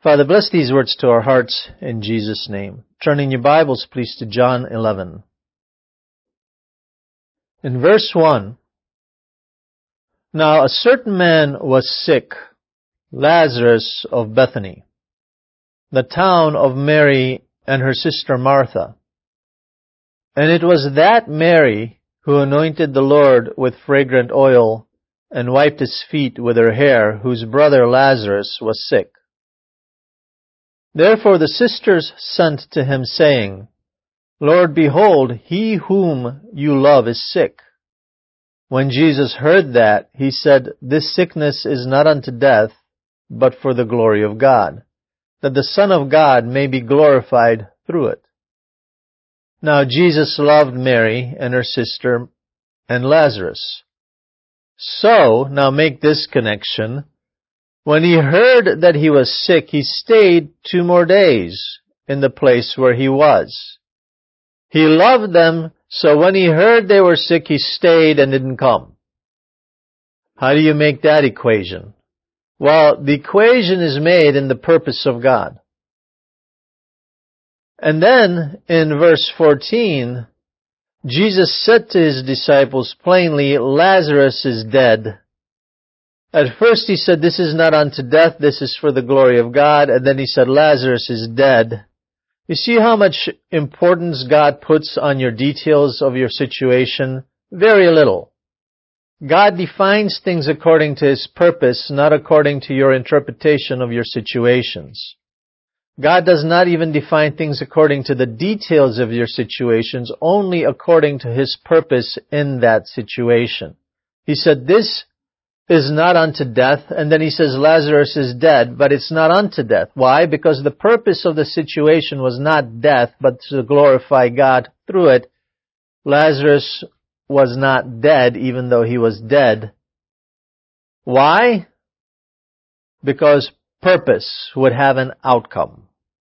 Father, bless these words to our hearts in Jesus' name. Turn in your Bibles, please, to John 11. In verse 1, Now a certain man was sick, Lazarus of Bethany, the town of Mary and her sister Martha. And it was that Mary who anointed the Lord with fragrant oil and wiped his feet with her hair, whose brother Lazarus was sick. Therefore the sisters sent to him, saying, Lord, behold, he whom you love is sick. When Jesus heard that, he said, This sickness is not unto death, but for the glory of God, that the Son of God may be glorified through it. Now Jesus loved Mary and her sister and Lazarus. So, now make this connection. When he heard that he was sick, he stayed 2 more days in the place where he was. He loved them, so when he heard they were sick, he stayed and didn't come. How do you make that equation? Well, the equation is made in the purpose of God. And then, in verse 14, Jesus said to his disciples plainly, Lazarus is dead. At first he said, This is not unto death, this is for the glory of God. And then he said, Lazarus is dead. You see how much importance God puts on your details of your situation? Very little. God defines things according to His purpose, not according to your interpretation of your situations. God does not even define things according to the details of your situations, only according to His purpose in that situation. He said, This is not unto death, and then he says Lazarus is dead, but it's not unto death. Why? Because the purpose of the situation was not death, but to glorify God through it. Lazarus was not dead, even though he was dead. Why? Because purpose would have an outcome.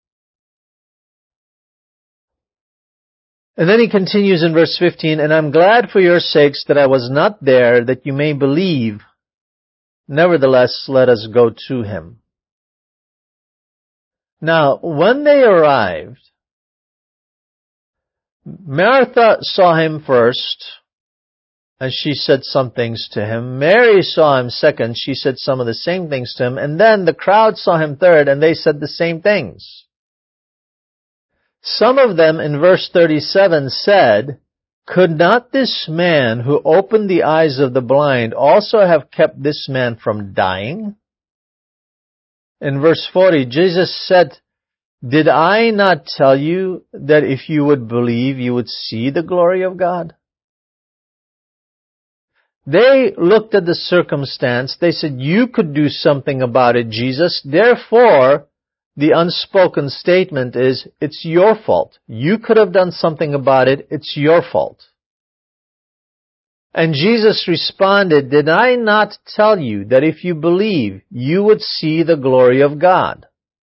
And then he continues in verse 15, And I'm glad for your sakes that I was not there, that you may believe. Nevertheless, let us go to him. Now, when they arrived, Martha saw him first, and she said some things to him. Mary saw him second, she said some of the same things to him. And then the crowd saw him third, and they said the same things. Some of them, in verse 37, said, Could not this man who opened the eyes of the blind also have kept this man from dying? In verse 40, Jesus said, Did I not tell you that if you would believe, you would see the glory of God? They looked at the circumstance. They said, You could do something about it, Jesus. Therefore, the unspoken statement is, It's your fault. You could have done something about it. It's your fault. And Jesus responded, Did I not tell you that if you believe, you would see the glory of God?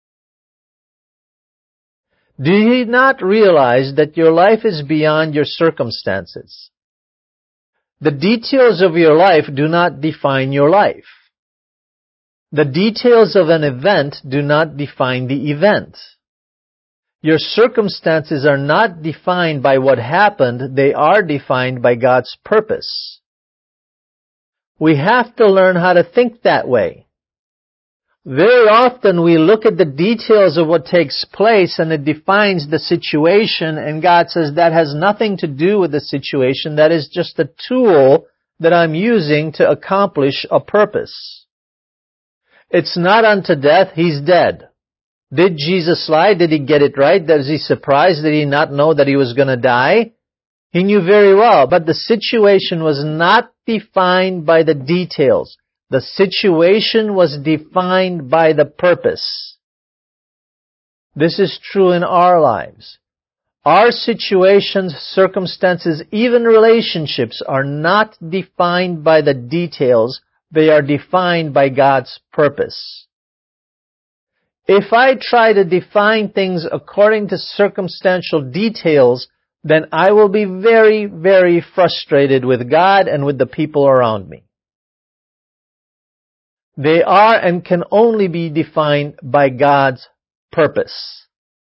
Do you not realize that your life is beyond your circumstances? The details of your life do not define your life. The details of an event do not define the event. Your circumstances are not defined by what happened, they are defined by God's purpose. We have to learn how to think that way. Very often we look at the details of what takes place and it defines the situation, and God says that has nothing to do with the situation, that is just a tool that I'm using to accomplish a purpose. It's not unto death, he's dead. Did Jesus lie? Did he get it right? Was he surprised? Did he not know that he was going to die? He knew very well, but the situation was not defined by the details. The situation was defined by the purpose. This is true in our lives. Our situations, circumstances, even relationships are not defined by the details. They are defined by God's purpose. If I try to define things according to circumstantial details, then I will be very, very frustrated with God and with the people around me. They are and can only be defined by God's purpose.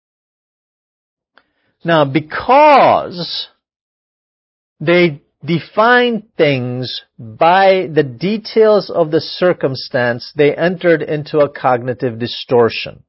Now, because they define things by the details of the circumstance, they entered into a cognitive distortion.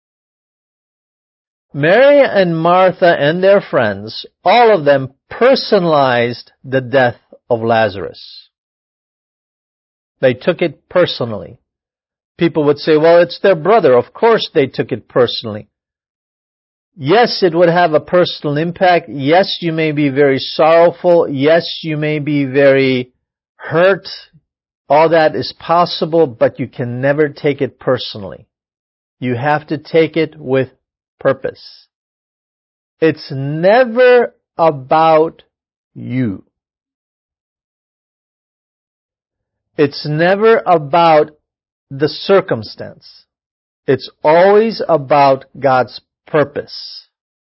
Mary and Martha and their friends, all of them personalized the death of Lazarus. They took it personally. People would say, well, it's their brother. Of course they took it personally. Yes, it would have a personal impact. Yes, you may be very sorrowful. Yes, you may be very hurt. All that is possible, but you can never take it personally. You have to take it with purpose. It's never about you. It's never about the circumstance. It's always about God's purpose.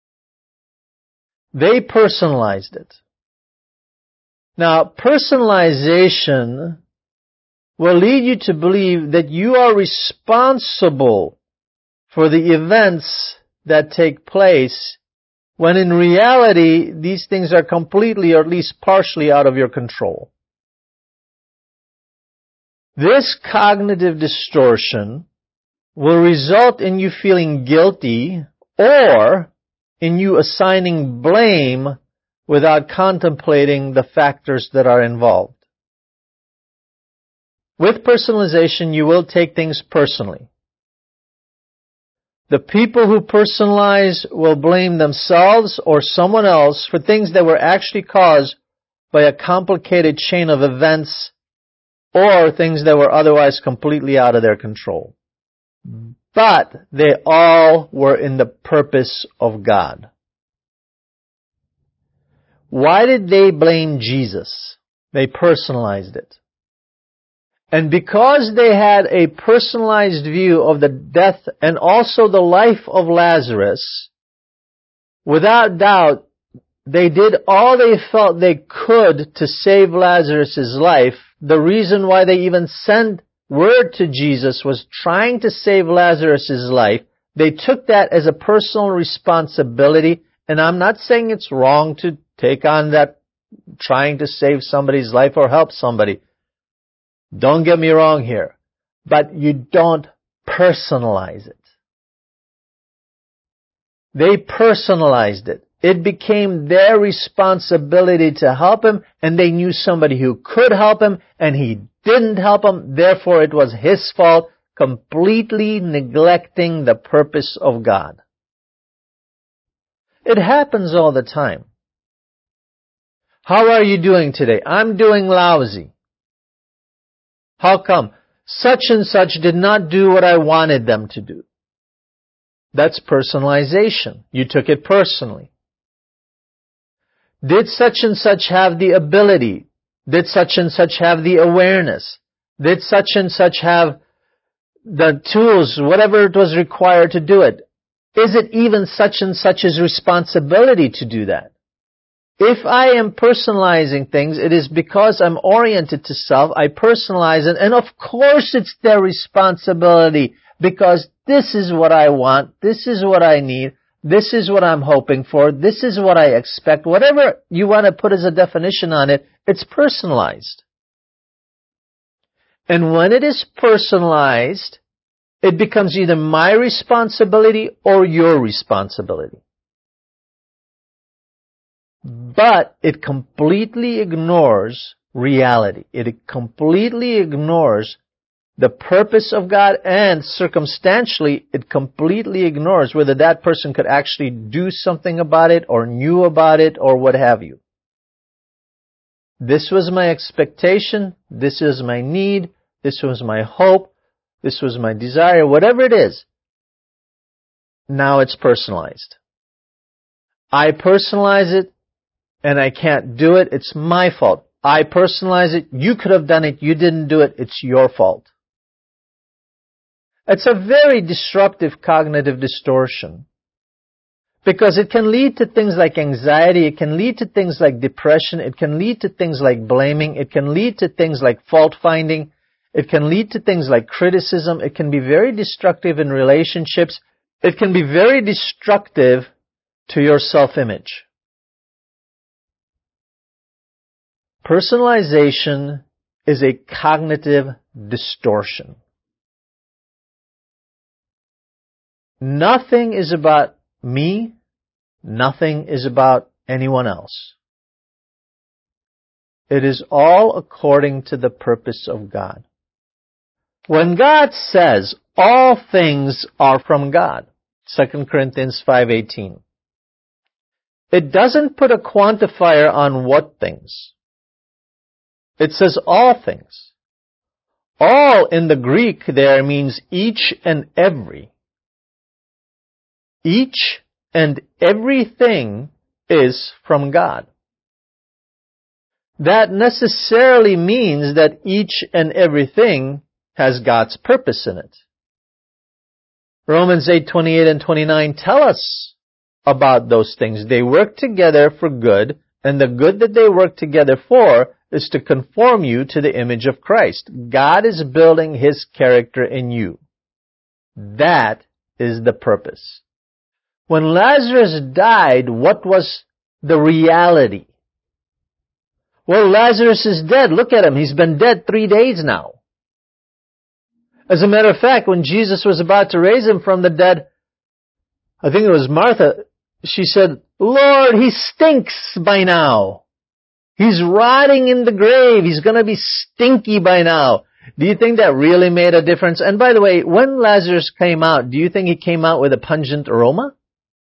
They personalized it. Now, personalization will lead you to believe that you are responsible for the events that take place, when in reality, these things are completely or at least partially out of your control. This cognitive distortion will result in you feeling guilty or in you assigning blame without contemplating the factors that are involved. With personalization, you will take things personally. The people who personalize will blame themselves or someone else for things that were actually caused by a complicated chain of events or things that were otherwise completely out of their control. But they all were in the purpose of God. Why did they blame Jesus? They personalized it. And because they had a personalized view of the death and also the life of Lazarus, without doubt, they did all they felt they could to save Lazarus' life. The reason why they even sent word to Jesus was trying to save Lazarus' life. They took that as a personal responsibility, and I'm not saying it's wrong to take on that trying to save somebody's life or help somebody. Don't get me wrong here, but you don't personalize it. They personalized it. It became their responsibility to help him, and they knew somebody who could help him, and he didn't help him. Therefore, it was his fault, completely neglecting the purpose of God. It happens all the time. How are you doing today? I'm doing lousy. How come? Such and such did not do what I wanted them to do. That's personalization. You took it personally. Did such and such have the ability? Did such and such have the awareness? Did such and such have the tools, whatever it was required to do it? Is it even such and such's responsibility to do that? If I am personalizing things, it is because I'm oriented to self. I personalize it, and of course it's their responsibility, because this is what I want, this is what I need, this is what I'm hoping for, this is what I expect. Whatever you want to put as a definition on it, it's personalized. And when it is personalized, it becomes either my responsibility or your responsibility. But it completely ignores reality. It completely ignores the purpose of God, and circumstantially, it completely ignores whether that person could actually do something about it or knew about it or what have you. This was my expectation, this is my need, this was my hope, this was my desire, whatever it is. Now it's personalized. I personalize it, and I can't do it, it's my fault. I personalize it, you could have done it, you didn't do it, it's your fault. It's a very disruptive cognitive distortion, because it can lead to things like anxiety, it can lead to things like depression, it can lead to things like blaming, it can lead to things like fault finding, It can lead to things like criticism. It can be very destructive in relationships. It can be very destructive to your self-image. Personalization is a cognitive distortion. Nothing is about me. Nothing is about anyone else. It is all according to the purpose of God. When God says all things are from God, 2 Corinthians 5:18, it doesn't put a quantifier on what things. It says all things. All in the Greek there means each and every. Each and everything is from God. That necessarily means that each and everything has God's purpose in it. Romans 8:28 and 29 tell us about those things. They work together for good, and the good that they work together for is to conform you to the image of Christ. God is building His character in you. That is the purpose. When Lazarus died, what was the reality? Well, Lazarus is dead. Look at him. He's been dead 3 days now. As a matter of fact, when Jesus was about to raise him from the dead, I think it was Martha, she said, "Lord, he stinks by now. He's rotting in the grave. He's going to be stinky by now." Do you think that really made a difference? And by the way, when Lazarus came out, do you think he came out with a pungent aroma?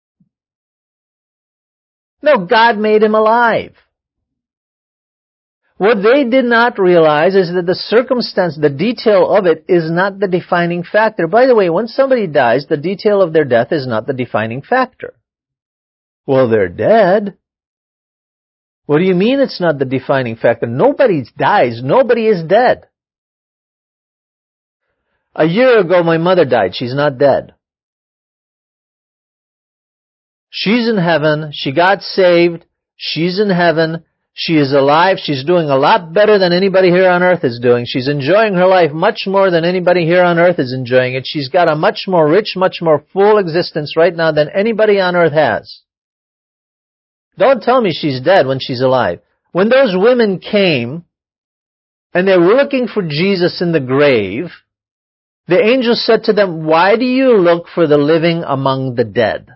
No, God made him alive. What they did not realize is that the circumstance, the detail of it, is not the defining factor. By the way, when somebody dies, the detail of their death is not the defining factor. Well, they're dead. What do you mean it's not the defining factor? Nobody dies. Nobody is dead. A year ago, my mother died. She's not dead. She's in heaven. She got saved. She's in heaven. She is alive. She's doing a lot better than anybody here on earth is doing. She's enjoying her life much more than anybody here on earth is enjoying it. She's got a much more rich, much more full existence right now than anybody on earth has. Don't tell me she's dead when she's alive. When those women came and they were looking for Jesus in the grave, the angel said to them, "Why do you look for the living among the dead?"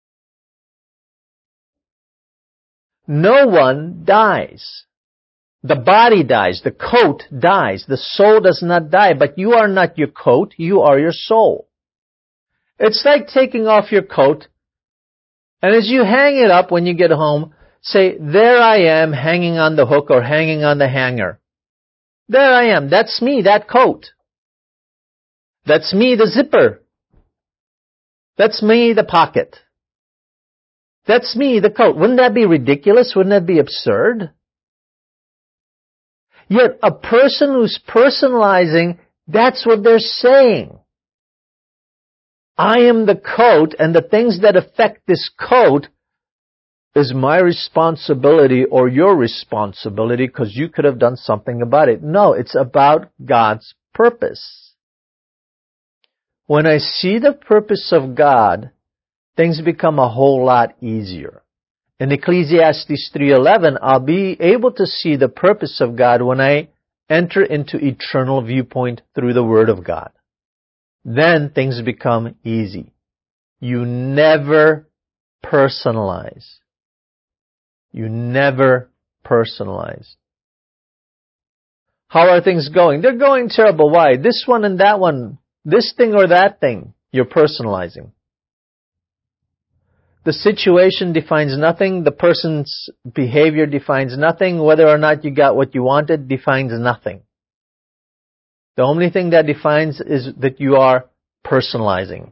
No one dies. The body dies. The coat dies. The soul does not die. But you are not your coat. You are your soul. It's like taking off your coat, and as you hang it up when you get home, say, "There I am hanging on the hook or hanging on the hanger. There I am. That's me, that coat. That's me, the zipper. That's me, the pocket. That's me, the coat." Wouldn't that be ridiculous? Wouldn't that be absurd? Yet a person who's personalizing, that's what they're saying. I am the coat, and the things that affect this coat is my responsibility or your responsibility because you could have done something about it. No, it's about God's purpose. When I see the purpose of God, things become a whole lot easier. In Ecclesiastes 3:11, I'll be able to see the purpose of God when I enter into eternal viewpoint through the Word of God. Then things become easy. You never personalize. You never personalize. How are things going? They're going terrible. Why? This one and that one. This thing or that thing. You're personalizing. The situation defines nothing. The person's behavior defines nothing. Whether or not you got what you wanted defines nothing. The only thing that defines is that you are personalizing.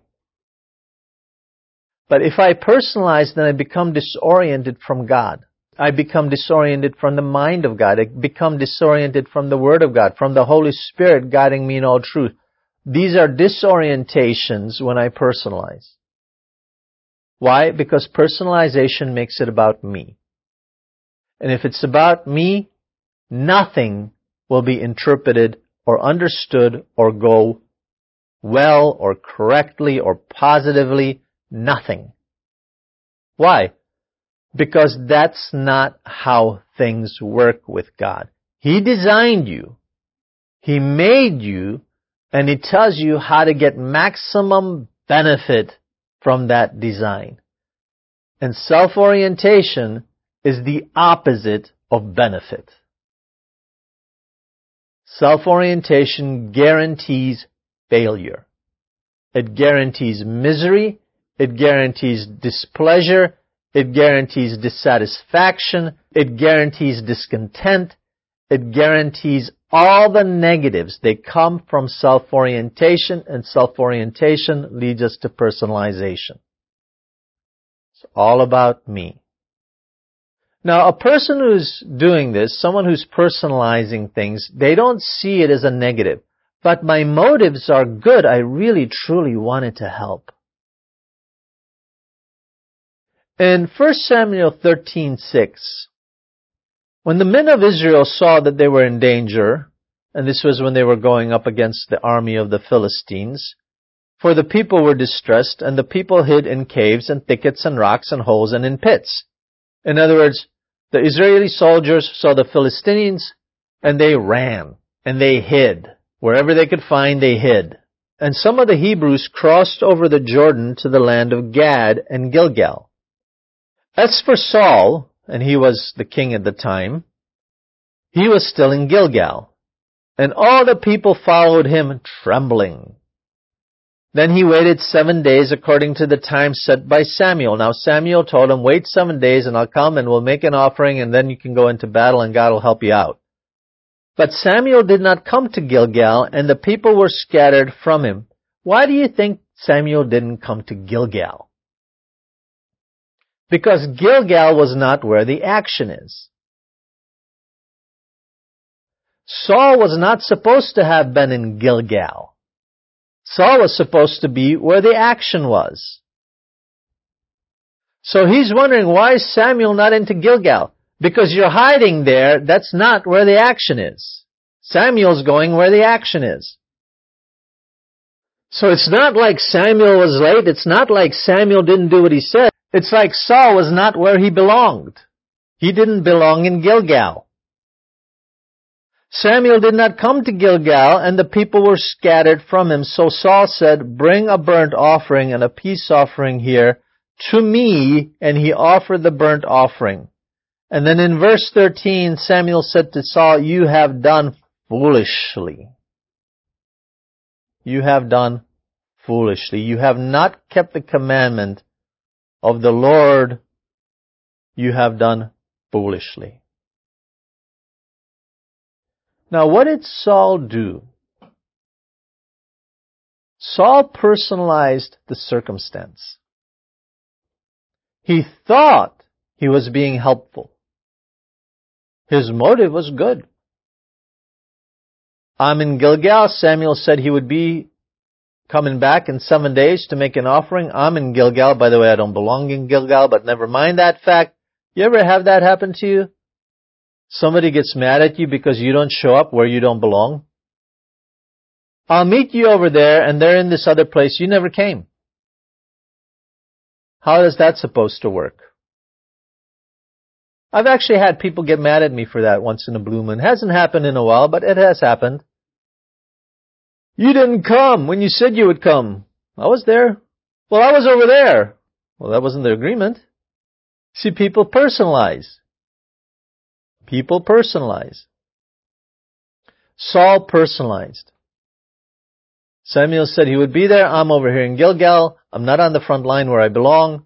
But if I personalize, then I become disoriented from God. I become disoriented from the mind of God. I become disoriented from the Word of God, from the Holy Spirit guiding me in all truth. These are disorientations when I personalize. Why? Because personalization makes it about me. And if it's about me, nothing will be interpreted or understood or go well or correctly or positively. Nothing. Why? Because that's not how things work with God. He designed you. He made you, and He tells you how to get maximum benefit from that design. And self-orientation is the opposite of benefit. Self-orientation guarantees failure. It guarantees misery. It guarantees displeasure. It guarantees dissatisfaction. It guarantees discontent. It guarantees all the negatives. They come from self-orientation, and self-orientation leads us to personalization. It's all about me. Now, a person who's doing this, someone who's personalizing things, they don't see it as a negative. But my motives are good. I really, truly wanted to help. In 1 Samuel 13:6, when the men of Israel saw that they were in danger, and this was when they were going up against the army of the Philistines, for the people were distressed, and the people hid in caves and thickets and rocks and holes and in pits. In other words, the Israeli soldiers saw the Philistines, and they ran, and they hid. Wherever they could find, they hid. And some of the Hebrews crossed over the Jordan to the land of Gad and Gilgal. As for Saul, and he was the king at the time, he was still in Gilgal, and all the people followed him trembling. Then he waited 7 days according to the time set by Samuel. Now Samuel told him, wait 7 days and I'll come and we'll make an offering and then you can go into battle and God will help you out. But Samuel did not come to Gilgal and the people were scattered from him. Why do you think Samuel didn't come to Gilgal? Because Gilgal was not where the action is. Saul was not supposed to have been in Gilgal. Saul was supposed to be where the action was. So he's wondering, why is Samuel not into Gilgal? Because you're hiding there, that's not where the action is. Samuel's going where the action is. So it's not like Samuel was late, it's not like Samuel didn't do what he said. It's like Saul was not where he belonged. He didn't belong in Gilgal. Samuel did not come to Gilgal, and the people were scattered from him. So Saul said, bring a burnt offering and a peace offering here to me, and he offered the burnt offering. And then in verse 13, Samuel said to Saul, you have done foolishly. You have done foolishly. You have not kept the commandment of the Lord. You have done foolishly. Now, what did Saul do? Saul personalized the circumstance. He thought he was being helpful. His motive was good. I'm in Gilgal. Samuel said he would be coming back in 7 days to make an offering. I'm in Gilgal. By the way, I don't belong in Gilgal, but never mind that fact. You ever have that happen to you? Somebody gets mad at you because you don't show up where you don't belong. I'll meet you over there and they're in this other place. You never came. How is that supposed to work? I've actually had people get mad at me for that once in a blue moon. It hasn't happened in a while, but it has happened. You didn't come when you said you would come. I was there. Well, I was over there. Well, that wasn't the agreement. See, people personalize. People personalize. Saul personalized. Samuel said he would be there. I'm over here in Gilgal. I'm not on the front line where I belong.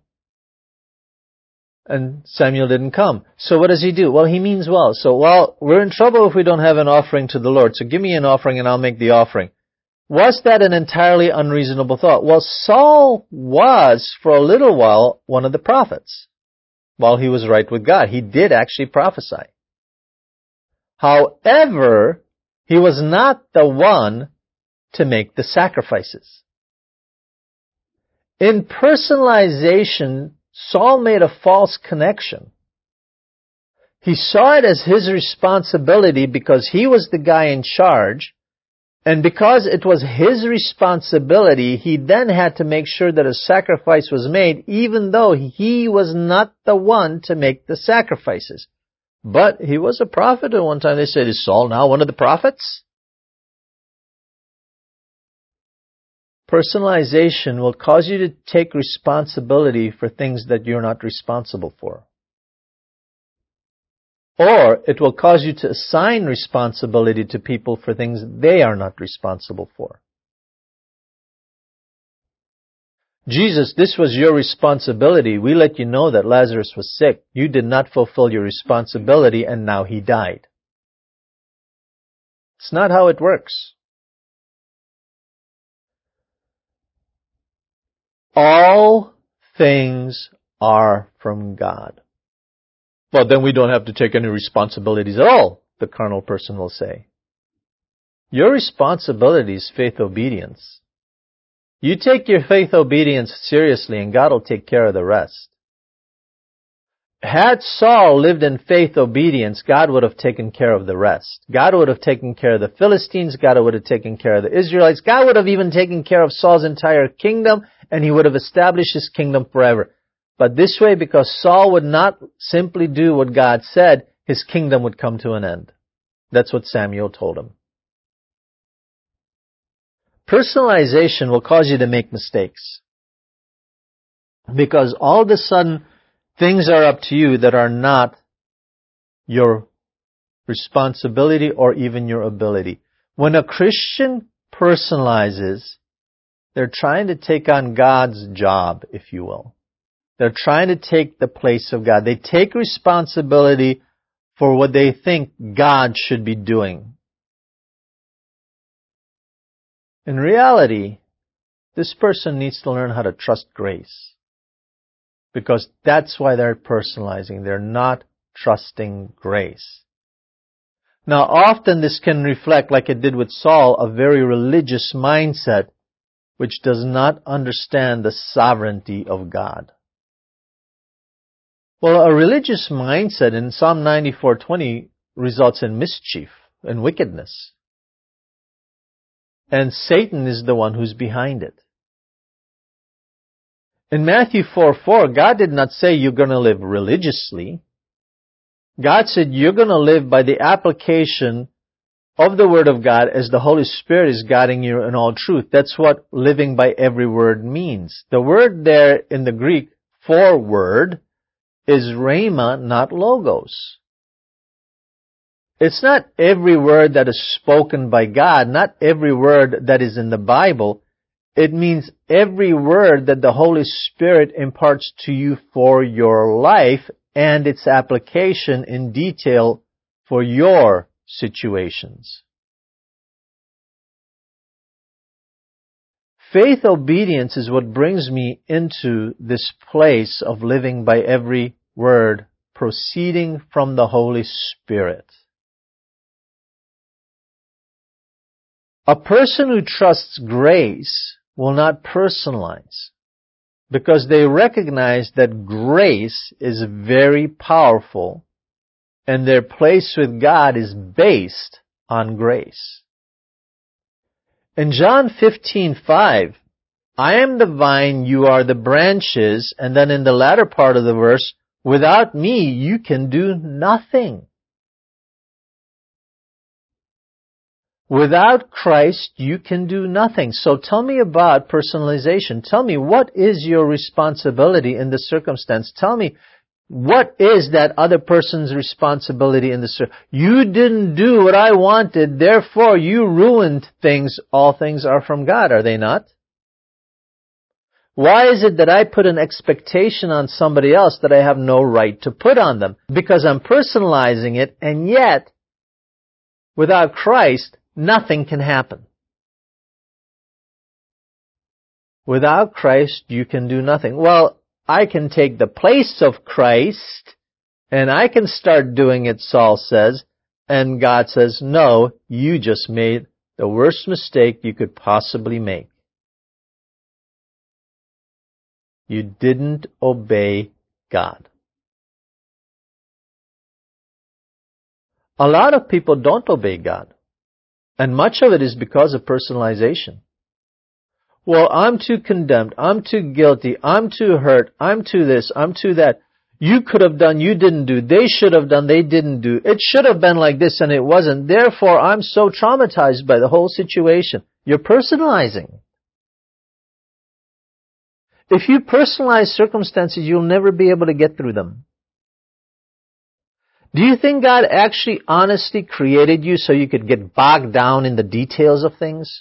And Samuel didn't come. So what does he do? Well, he means well. So, we're in trouble if we don't have an offering to the Lord. So give me an offering and I'll make the offering. Was that an entirely unreasonable thought? Well, Saul was, for a little while, one of the prophets. While he was right with God. He did actually prophesy. However, he was not the one to make the sacrifices. In personalization, Saul made a false connection. He saw it as his responsibility because he was the guy in charge, And because it was his responsibility, he then had to make sure that a sacrifice was made, even though he was not the one to make the sacrifices. But he was a prophet at one time. They said, is Saul now one of the prophets? Personalization will cause you to take responsibility for things that you're not responsible for. Or it will cause you to assign responsibility to people for things they are not responsible for. Jesus, this was your responsibility. We let you know that Lazarus was sick. You did not fulfill your responsibility, and now he died. It's not how it works. All things are from God. Well, then we don't have to take any responsibilities at all, the carnal person will say. Your responsibility is faith obedience. You take your faith obedience seriously and God will take care of the rest. Had Saul lived in faith obedience, God would have taken care of the rest. God would have taken care of the Philistines. God would have taken care of the Israelites. God would have even taken care of Saul's entire kingdom, and he would have established his kingdom forever. But this way, because Saul would not simply do what God said, his kingdom would come to an end. That's what Samuel told him. Personalization will cause you to make mistakes. Because all of a sudden, things are up to you that are not your responsibility or even your ability. When a Christian personalizes, they're trying to take on God's job, if you will. They're trying to take the place of God. They take responsibility for what they think God should be doing. In reality, this person needs to learn how to trust grace. Because that's why they're personalizing. They're not trusting grace. Now, often this can reflect, like it did with Saul, a very religious mindset which does not understand the sovereignty of God. Well, a religious mindset in Psalm 94:20 results in mischief and wickedness. And Satan is the one who's behind it. In Matthew 4:4, God did not say you're going to live religiously. God said you're going to live by the application of the Word of God as the Holy Spirit is guiding you in all truth. That's what living by every word means. The word there in the Greek for word is rhema, not logos. It's not every word that is spoken by God, not every word that is in the Bible. It means every word that the Holy Spirit imparts to you for your life and its application in detail for your situations. Faith obedience is what brings me into this place of living by every word proceeding from the Holy Spirit. A person who trusts grace will not personalize because they recognize that grace is very powerful and their place with God is based on grace. In John 15:5, I am the vine, you are the branches, and then in the latter part of the verse, without me you can do nothing. Without Christ, you can do nothing. So tell me about personalization. Tell me, what is your responsibility in this circumstance? Tell me, what is that other person's responsibility in this? You didn't do what I wanted, therefore you ruined things. All things are from God, are they not? Why is it that I put an expectation on somebody else that I have no right to put on them? Because I'm personalizing it, and yet, without Christ, nothing can happen. Without Christ, you can do nothing. Well, I can take the place of Christ, and I can start doing it, Saul says, and God says, no, you just made the worst mistake you could possibly make. You didn't obey God. A lot of people don't obey God. And much of it is because of personalization. Well, I'm too condemned. I'm too guilty. I'm too hurt. I'm too this. I'm too that. You could have done, you didn't do. They should have done, they didn't do. It should have been like this and it wasn't. Therefore, I'm so traumatized by the whole situation. You're personalizing. If you personalize circumstances, you'll never be able to get through them. Do you think God actually honestly created you so you could get bogged down in the details of things?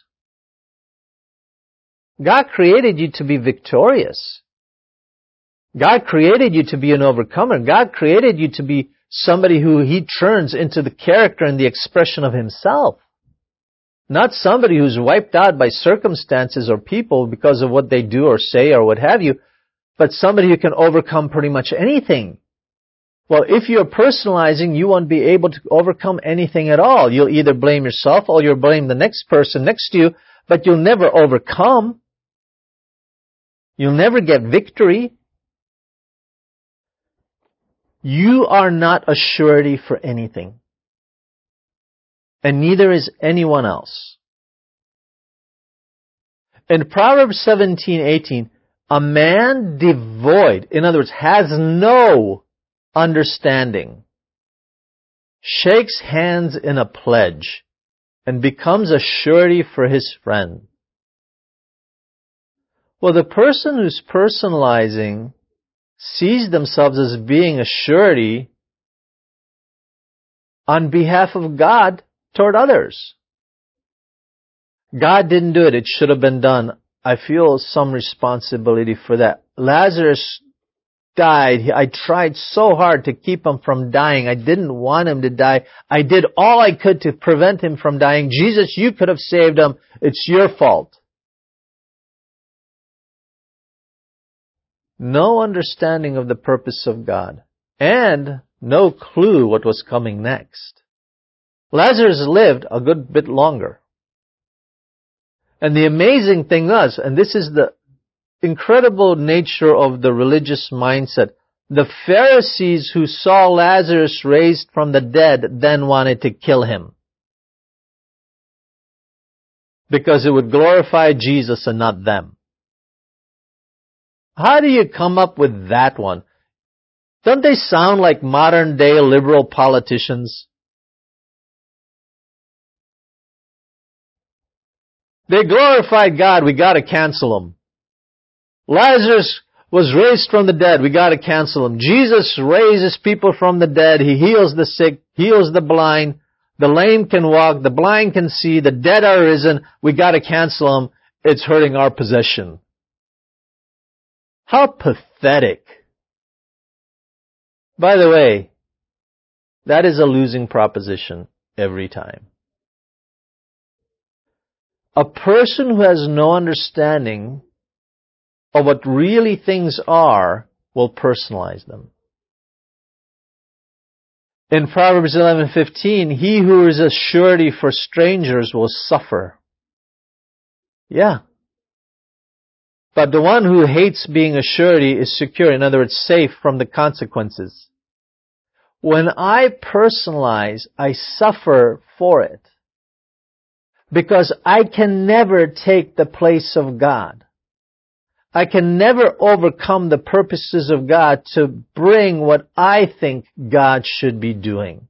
God created you to be victorious. God created you to be an overcomer. God created you to be somebody who He turns into the character and the expression of Himself. Not somebody who's wiped out by circumstances or people because of what they do or say or what have you, but somebody who can overcome pretty much anything. Well, if you're personalizing, you won't be able to overcome anything at all. You'll either blame yourself or you'll blame the next person next to you, but you'll never overcome. You'll never get victory. You are not a surety for anything. And neither is anyone else. In Proverbs 17:18, a man devoid, in other words, has no understanding, shakes hands in a pledge and becomes a surety for his friend. Well, the person who's personalizing sees themselves as being a surety on behalf of God toward others. God didn't do it. It should have been done. I feel some responsibility for that. Lazarus died. I tried so hard to keep him from dying. I didn't want him to die. I did all I could to prevent him from dying. Jesus, you could have saved him. It's your fault. No understanding of the purpose of God, and no clue what was coming next. Lazarus lived a good bit longer. And the amazing thing is, and this is the incredible nature of the religious mindset, the Pharisees who saw Lazarus raised from the dead then wanted to kill him, because it would glorify Jesus and not them. How do you come up with that one? Don't they sound like modern day liberal politicians? They glorified God, we gotta cancel them. Lazarus was raised from the dead, we gotta cancel him. Jesus raises people from the dead, He heals the sick, heals the blind, the lame can walk, the blind can see, the dead are risen, we gotta cancel him, it's hurting our possession. How pathetic. By the way, that is a losing proposition every time. A person who has no understanding of what really things are will personalize them. In Proverbs 11:15, he who is a surety for strangers will suffer. Yeah. But the one who hates being a surety is secure, in other words, safe from the consequences. When I personalize, I suffer for it, because I can never take the place of God. I can never overcome the purposes of God to bring what I think God should be doing.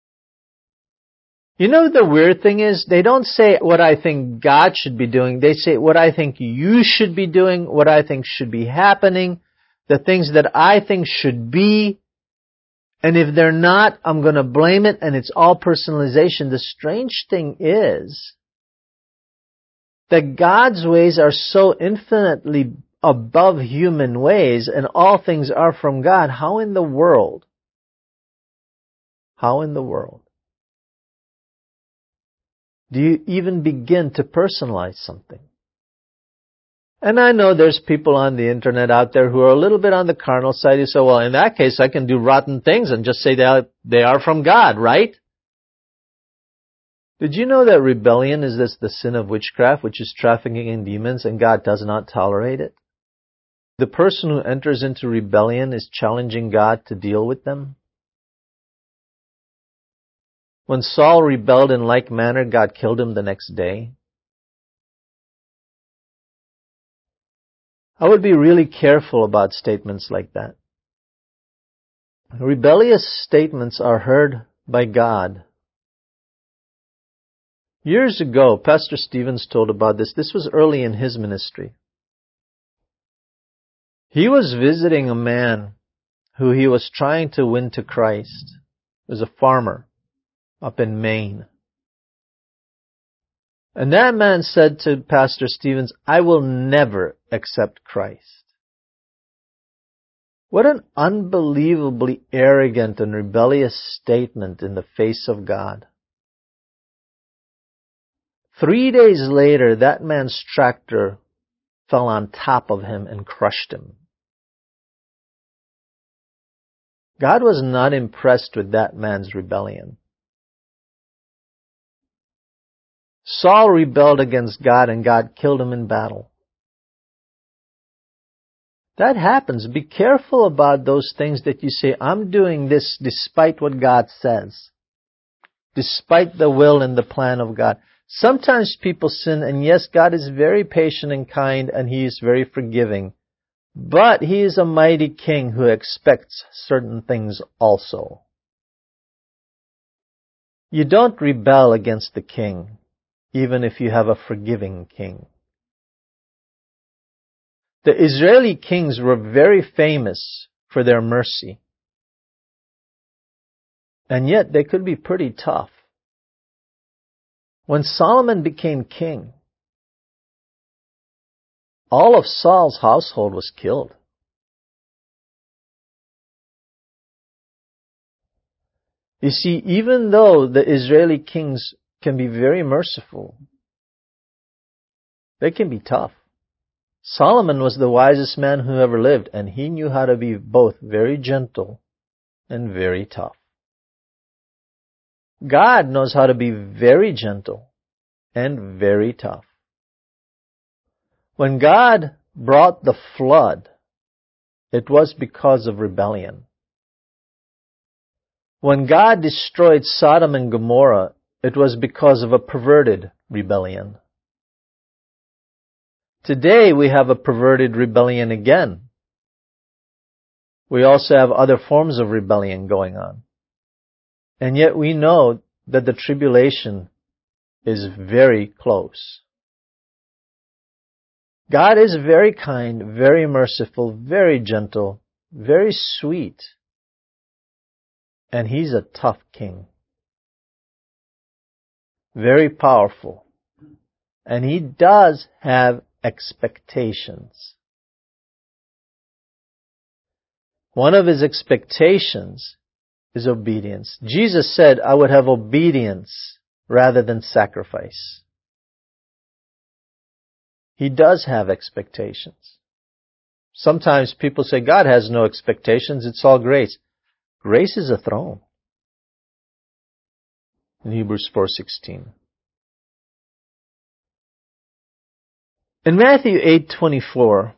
You know, the weird thing is, they don't say what I think God should be doing. They say what I think you should be doing, what I think should be happening, the things that I think should be. And if they're not, I'm going to blame it, and it's all personalization. The strange thing is that God's ways are so infinitely above human ways, and all things are from God. How in the world? How in the world do you even begin to personalize something? And I know there's people on the internet out there who are a little bit on the carnal side. You say, well, in that case, I can do rotten things and just say they are from God, right? Did you know that rebellion is the sin of witchcraft, which is trafficking in demons, and God does not tolerate it? The person who enters into rebellion is challenging God to deal with them. When Saul rebelled in like manner, God killed him the next day. I would be really careful about statements like that. Rebellious statements are heard by God. Years ago, Pastor Stevens told about this. This was early in his ministry. He was visiting a man who he was trying to win to Christ. He was a farmer up in Maine. And that man said to Pastor Stevens, "I will never accept Christ." What an unbelievably arrogant and rebellious statement in the face of God. 3 days later, that man's tractor fell on top of him and crushed him. God was not impressed with that man's rebellion. Saul rebelled against God and God killed him in battle. That happens. Be careful about those things that you say, "I'm doing this despite what God says, despite the will and the plan of God." Sometimes people sin, and yes, God is very patient and kind, and He is very forgiving. But He is a mighty King who expects certain things also. You don't rebel against the King, even if you have a forgiving King. The Israeli kings were very famous for their mercy. And yet they could be pretty tough. When Solomon became king, all of Saul's household was killed. You see, even though the Israeli kings can be very merciful, they can be tough. Solomon was the wisest man who ever lived, and he knew how to be both very gentle and very tough. God knows how to be very gentle and very tough. When God brought the flood, it was because of rebellion. When God destroyed Sodom and Gomorrah, it was because of a perverted rebellion. Today we have a perverted rebellion again. We also have other forms of rebellion going on. And yet we know that the tribulation is very close. God is very kind, very merciful, very gentle, very sweet. And He's a tough king. Very powerful. And He does have expectations. One of His expectations is obedience. Jesus said, "I would have obedience rather than sacrifice." He does have expectations. Sometimes people say God has no expectations, it's all grace. Grace is a throne. In Hebrews 4:16. In Matthew 8:24,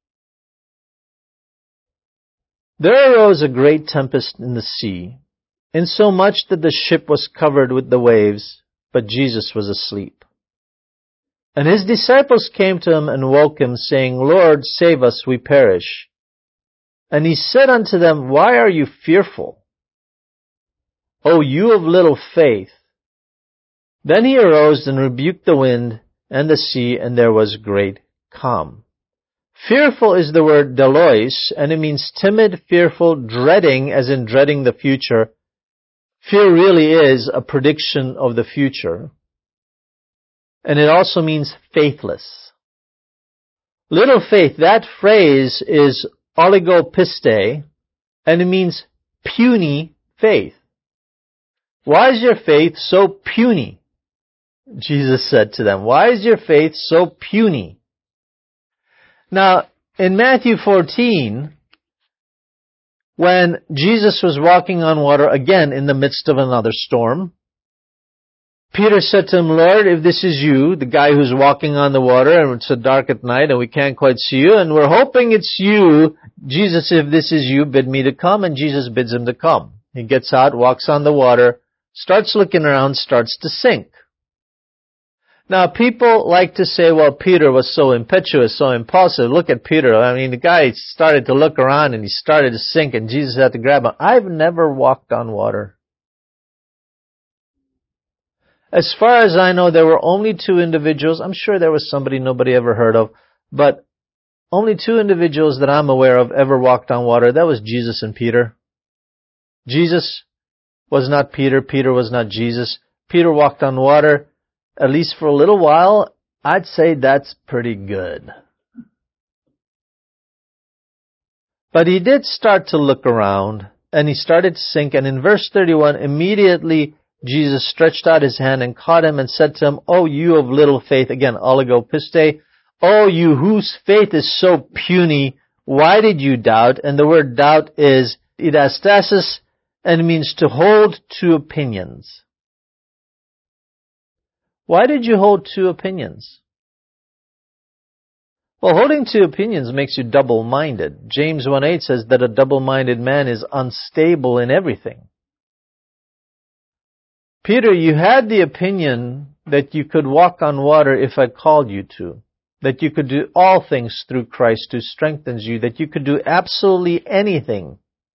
there arose a great tempest in the sea, insomuch that the ship was covered with the waves, but Jesus was asleep. And His disciples came to Him and woke Him, saying, "Lord, save us, we perish." And He said unto them, "Why are you fearful, O you of little faith?" Then He arose and rebuked the wind and the sea, and there was great calm. Fearful is the word delois, and it means timid, fearful, dreading, as in dreading the future. Fear really is a prediction of the future. And it also means faithless. Little faith, that phrase is oligopiste, and it means puny faith. Why is your faith so puny? Jesus said to them, "Why is your faith so puny?" Now, in Matthew 14, when Jesus was walking on water again in the midst of another storm, Peter said to Him, "Lord, if this is you," the guy who's walking on the water, and it's so dark at night and we can't quite see you, and we're hoping it's you, Jesus, if this is you, bid me to come, and Jesus bids him to come. He gets out, walks on the water, starts looking around, starts to sink. Now, people like to say, well, Peter was so impetuous, so impulsive. Look at Peter. I mean, the guy started to look around and he started to sink and Jesus had to grab him. I've never walked on water. As far as I know, there were only two individuals. I'm sure there was somebody nobody ever heard of, but only two individuals that I'm aware of ever walked on water. That was Jesus and Peter. Jesus was not Peter. Peter was not Jesus. Peter walked on water, at least for a little while. I'd say that's pretty good. But he did start to look around, and he started to sink, and in verse 31, immediately Jesus stretched out his hand and caught him and said to him, "Oh, you of little faith," again, oligopiste, "Oh, you whose faith is so puny, why did you doubt?" And the word doubt is idastasis, and means to hold two opinions. Why did you hold two opinions? Well, holding two opinions makes you double-minded. James 1:8 says that a double-minded man is unstable in everything. Peter, you had the opinion that you could walk on water if I called you to, that you could do all things through Christ who strengthens you, that you could do absolutely anything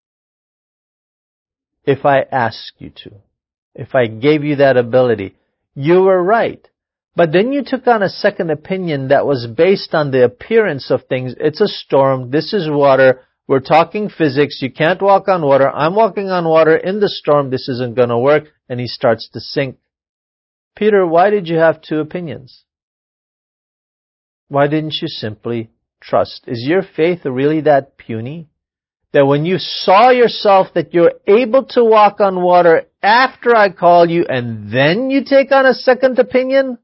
if I asked you to, if I gave you that ability. You were right. But then you took on a second opinion that was based on the appearance of things. It's a storm. This is water. We're talking physics. You can't walk on water. I'm walking on water in the storm. This isn't going to work. And he starts to sink. Peter, why did you have two opinions? Why didn't you simply trust? Is your faith really that puny? That when you saw yourself that you're able to walk on water after I call you and then you take on a second opinion?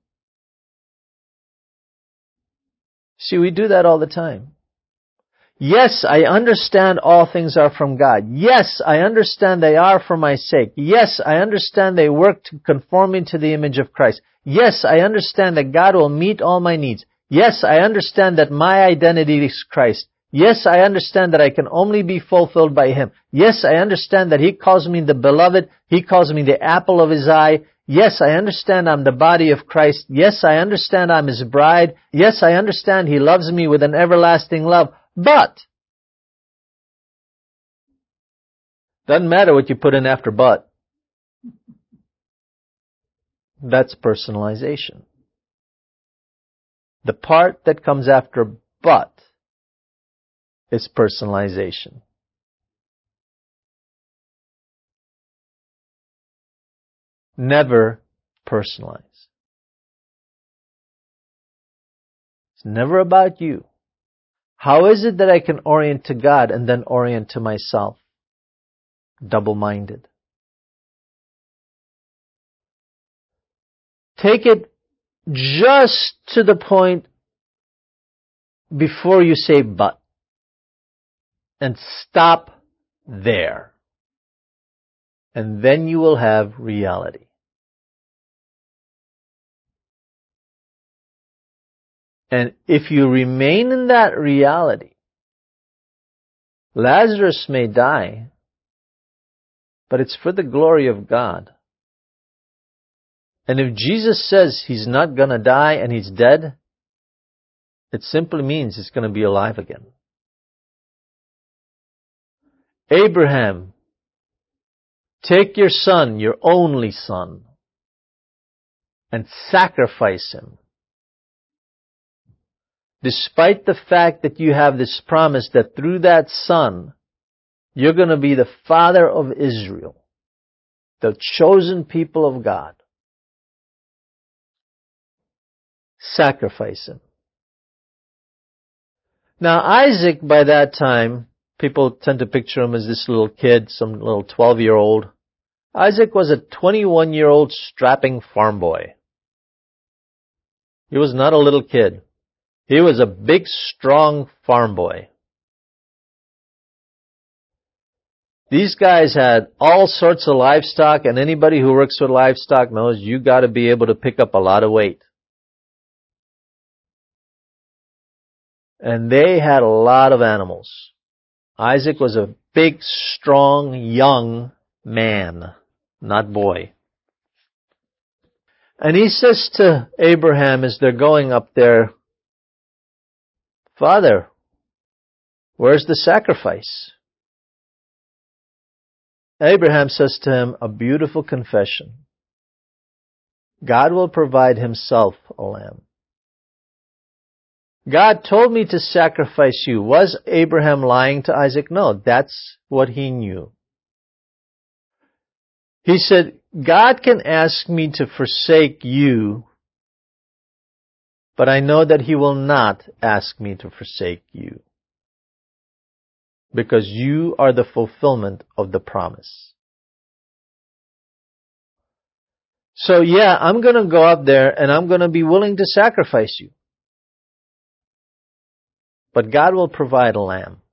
See, we do that all the time. Yes, I understand all things are from God. Yes, I understand they are for my sake. Yes, I understand they work to conform me to the image of Christ. Yes, I understand that God will meet all my needs. Yes, I understand that my identity is Christ. Yes, I understand that I can only be fulfilled by Him. Yes, I understand that He calls me the beloved. He calls me the apple of His eye. Yes, I understand I'm the body of Christ. Yes, I understand I'm His bride. Yes, I understand He loves me with an everlasting love. But, doesn't matter what you put in after but. That's personalization. The part that comes after but is personalization. Never personalize. It's never about you. How is it that I can orient to God and then orient to myself? Double-minded. Take it just to the point before you say but. And stop there. And then you will have reality. And if you remain in that reality, Lazarus may die, but it's for the glory of God. And if Jesus says he's not going to die and he's dead, it simply means he's going to be alive again. Abraham, take your son, your only son, and sacrifice him. Despite the fact that you have this promise that through that son, you're going to be the father of Israel, the chosen people of God. Sacrifice him. Now Isaac, by that time, people tend to picture him as this little kid, some little 12-year-old. Isaac was a 21-year-old strapping farm boy. He was not a little kid. He was a big, strong farm boy. These guys had all sorts of livestock, and anybody who works with livestock knows you got to be able to pick up a lot of weight. And they had a lot of animals. Isaac was a big, strong, young man, not boy. And he says to Abraham as they're going up there, "Father, where's the sacrifice?" Abraham says to him a beautiful confession. God will provide himself a lamb. God told me to sacrifice you. Was Abraham lying to Isaac? No, that's what he knew. He said, God can ask me to forsake you, but I know that he will not ask me to forsake you, because you are the fulfillment of the promise. So yeah, I'm going to go up there and I'm going to be willing to sacrifice you. But God will provide a lamb.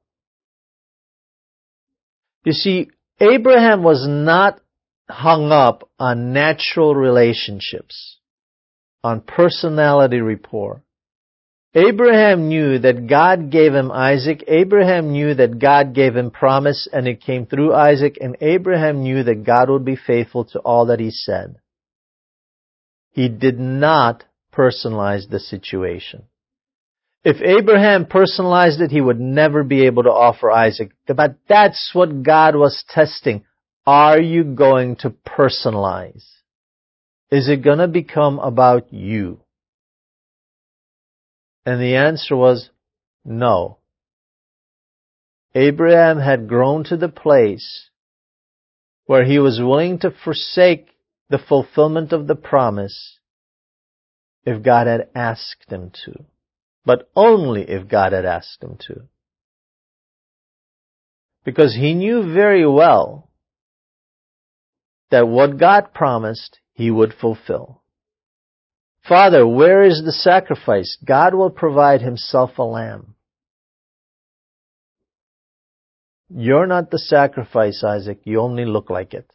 You see, Abraham was not hung up on natural relationships, on personality rapport. Abraham knew that God gave him Isaac. Abraham knew that God gave him promise and it came through Isaac. And Abraham knew that God would be faithful to all that he said. He did not personalize the situation. If Abraham personalized it, he would never be able to offer Isaac. But that's what God was testing. Are you going to personalize? Is it going to become about you? And the answer was no. Abraham had grown to the place where he was willing to forsake the fulfillment of the promise if God had asked him to. But only if God had asked him to. Because he knew very well that what God promised, he would fulfill. Father, where is the sacrifice? God will provide himself a lamb. You're not the sacrifice, Isaac. You only look like it.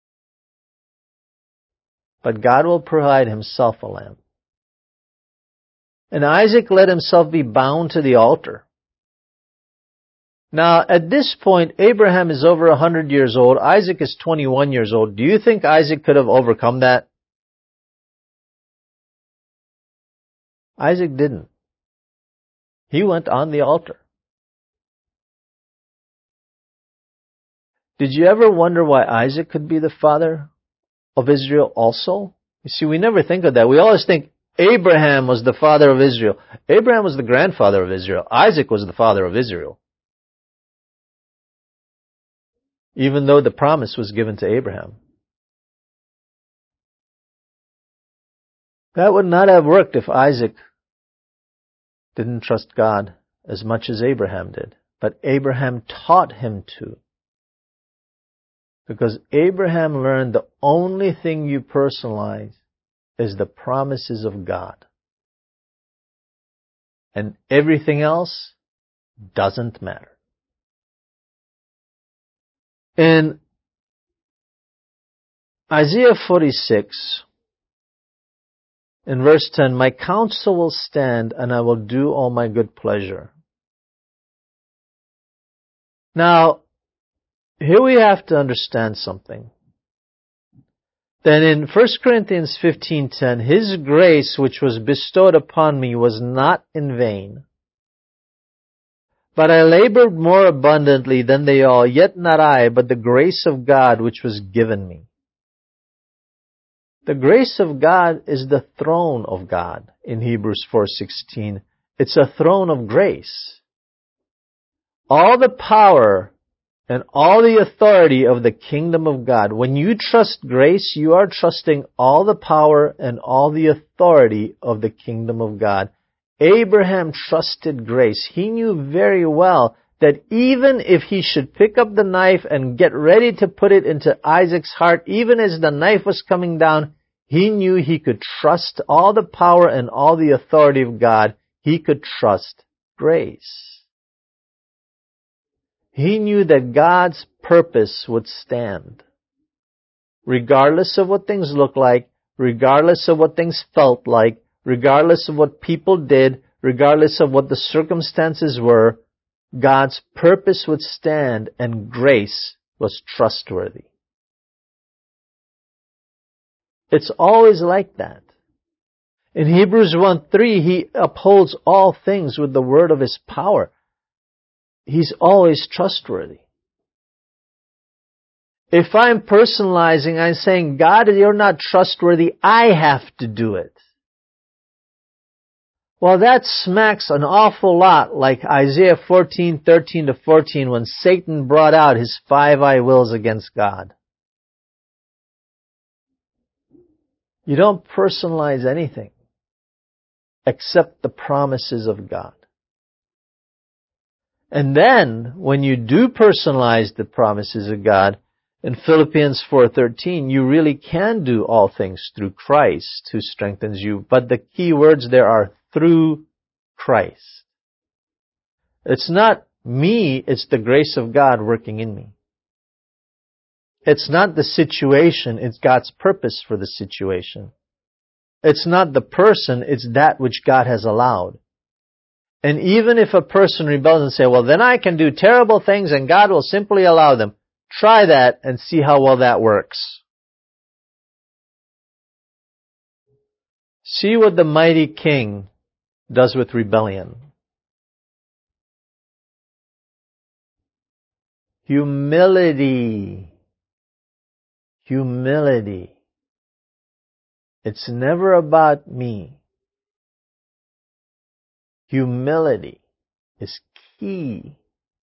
But God will provide himself a lamb. And Isaac let himself be bound to the altar. Now, at this point, Abraham is over 100 years old. Isaac is 21 years old. Do you think Isaac could have overcome that? Isaac didn't. He went on the altar. Did you ever wonder why Isaac could be the father of Israel also? You see, we never think of that. We always think Abraham was the father of Israel. Abraham was the grandfather of Israel. Isaac was the father of Israel. Even though the promise was given to Abraham. That would not have worked if Isaac didn't trust God as much as Abraham did. But Abraham taught him to. Because Abraham learned the only thing you personalize is the promises of God. And everything else doesn't matter. In Isaiah 46, in verse 10, my counsel will stand and I will do all my good pleasure. Now, here we have to understand something. Then in 1 Corinthians 15:10, His grace which was bestowed upon me was not in vain. But I labored more abundantly than they all, yet not I, but the grace of God which was given me. The grace of God is the throne of God in Hebrews 4:16. It's a throne of grace. All the power and all the authority of the kingdom of God. When you trust grace, you are trusting all the power and all the authority of the kingdom of God. Abraham trusted grace. He knew very well that even if he should pick up the knife and get ready to put it into Isaac's heart, even as the knife was coming down, he knew he could trust all the power and all the authority of God. He could trust grace. He knew that God's purpose would stand. Regardless of what things looked like, regardless of what things felt like, regardless of what people did, regardless of what the circumstances were, God's purpose would stand and grace was trustworthy. It's always like that. In Hebrews 1:3, He upholds all things with the word of His power. He's always trustworthy. If I'm personalizing, I'm saying, God, you're not trustworthy, I have to do it. Well, that smacks an awful lot like Isaiah 14:13-14 when Satan brought out his 5 I wills against God. You don't personalize anything except the promises of God. And then, when you do personalize the promises of God, in Philippians 4:13, you really can do all things through Christ who strengthens you. But the key words there are through Christ. It's not me, it's the grace of God working in me. It's not the situation, it's God's purpose for the situation. It's not the person, it's that which God has allowed. And even if a person rebels and say, well, then I can do terrible things and God will simply allow them. Try that and see how well that works. See what the mighty king does with rebellion. Humility. Humility. It's never about me. Humility is key.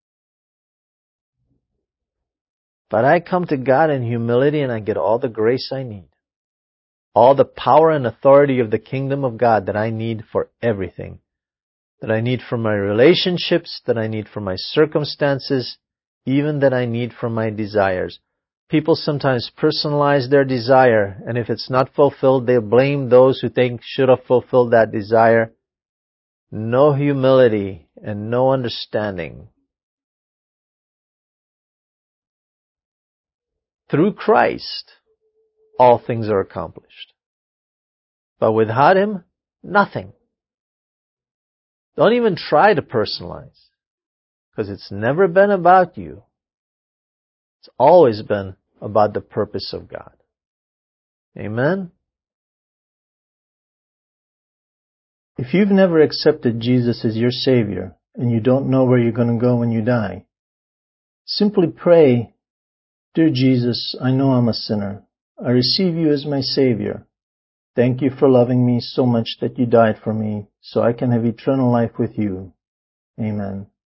But I come to God in humility and I get all the grace I need. All the power and authority of the kingdom of God that I need for everything. That I need for my relationships, that I need for my circumstances, even that I need for my desires. People sometimes personalize their desire, and if it's not fulfilled, they blame those who think should have fulfilled that desire. No humility and no understanding. Through Christ, all things are accomplished. But without Him, nothing. Don't even try to personalize, because it's never been about you. It's always been about the purpose of God. Amen? If you've never accepted Jesus as your Savior and you don't know where you're going to go when you die, simply pray, Dear Jesus, I know I'm a sinner. I receive you as my Savior. Thank you for loving me so much that you died for me so I can have eternal life with you. Amen.